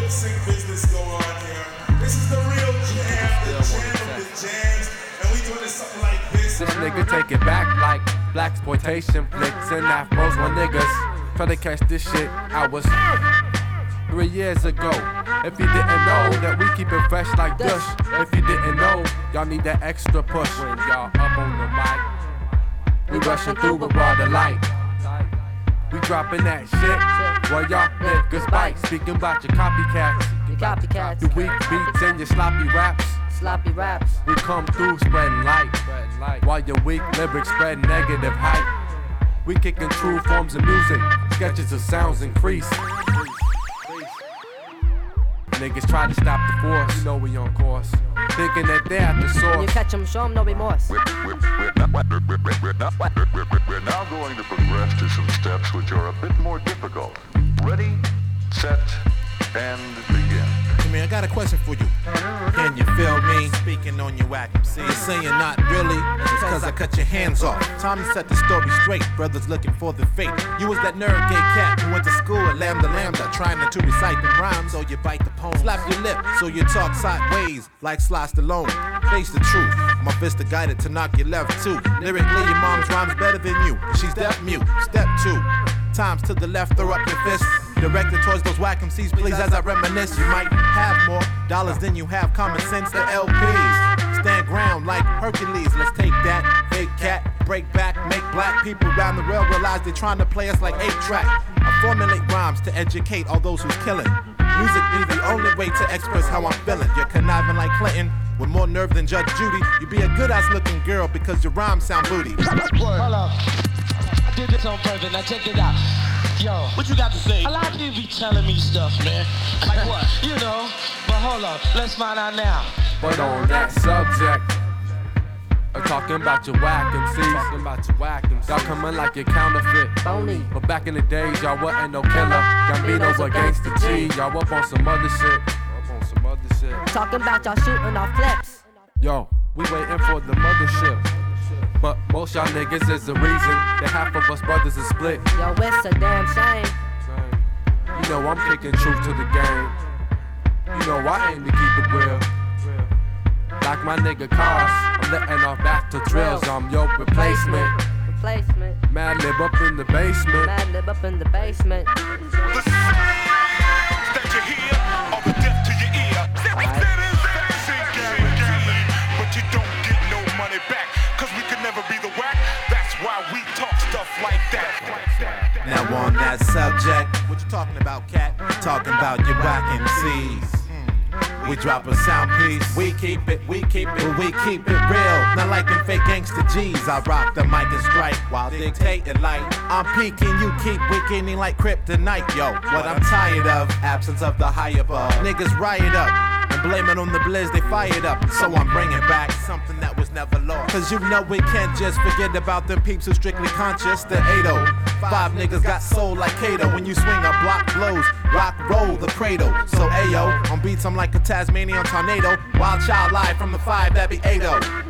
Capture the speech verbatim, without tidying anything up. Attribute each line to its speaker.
Speaker 1: lip sync business go on here. This is the real jam, the jam of the jams, and we doing this something like this.
Speaker 2: This nigga take it back like blaxploitation flicks and afros. My niggas try to catch this shit. I was three years ago. If you didn't know that we keep it fresh like Dush. If you didn't know, y'all need that extra push. When y'all up on the mic, we rushing through with all the light. We dropping that shit while y'all niggas bite. Speaking about your copycats,
Speaker 3: Your copycats,
Speaker 2: your weak beats and your sloppy raps.
Speaker 3: sloppy raps.
Speaker 2: We come through spreading light, while your weak lyrics spread negative hype. We kicking true forms of music, sketches of sounds increase. Niggas try to stop the force, you know we on course. Thinking that they're at the
Speaker 3: When
Speaker 2: source.
Speaker 3: you catch them, show them no remorse.
Speaker 4: We're, we're, we're, not, we're, we're, we're, not, we're, we're, we're now going to progress to some steps which are a bit more difficult. Ready, set, and begin.
Speaker 5: Man, I got a question for you. Can you feel me? Speaking on your whack M C. You're saying not really, it's cause I cut your hands off. Time to set the story straight. Brothers looking for the fate. You was that nerd gay cat who went to school at Lambda Lambda, trying to recite them rhymes, so you bite the poem. Slap your lip, so you talk sideways like Sly Stallone. Face the truth. My fist are guided to knock your left too. Lyrically, your mom's rhymes better than you. She's deaf mute. Step two. Times to the left, throw up your fist. Directed towards those whack M Cs, please, as I reminisce. You might have more dollars than you have common sense. The L Ps stand ground like Hercules. Let's take that fake cat, break back, make black people around the world realize they're trying to play us like eight track. I formulate rhymes to educate all those who's killing. Music be the only way to express how I'm feeling. You're conniving like Clinton, with more nerve than Judge Judy. You be a good ass looking girl because your rhymes sound booty.
Speaker 6: Hold up. I did this on purpose. Now check it out. Yo, what you got to say? A lot of people be telling me stuff, man. Like what? You know. But hold on, let's find out now.
Speaker 2: But on that subject, I'm talking about your whack M Cs. Talking about your whack M Cs. Y'all coming like your counterfeit.
Speaker 3: Phony.
Speaker 2: But back in the days, y'all wasn't no killer. Gambino's against the G. Y'all up on some other shit. Up on some other shit.
Speaker 3: Talking about y'all shooting off clips.
Speaker 2: Yo, we waiting for the mothership. But most y'all niggas is the reason that half of us brothers is split.
Speaker 3: Yo, it's a damn shame.
Speaker 2: You know I'm kicking truth to the game. You know I aim to keep it real. Like my nigga Cars, I'm letting off back to drills. I'm your replacement.
Speaker 3: Replacement.
Speaker 2: Mad lib up in the basement.
Speaker 3: Mad lib up in the basement.
Speaker 7: The sounds that you hear are the death to your ear. That is dancing game, but you don't get no money back, cause we could never be the whack. That's why we talk stuff like that.
Speaker 5: Now on that subject, what you talking about, cat? Talking about your whack M Cs. We drop a sound piece, we keep it, we keep it, but we keep it real. Not like them fake gangsta G's. I rock the mic and strike while dictating light. I'm peaking, you keep weakening like kryptonite, yo. What I'm tired of, absence of the higher above. Niggas riot up and blame it on the blizz, they fired up. And so I'm bringing back something that was never lost. Cause you know we can't just forget about them peeps who strictly conscious. The eight oh. Five niggas got soul like Kato. When you swing a block blows, rock roll the cradle. So ayo, on beats I'm like a Tasmanian tornado. Wild child live from the five, that be eight oh.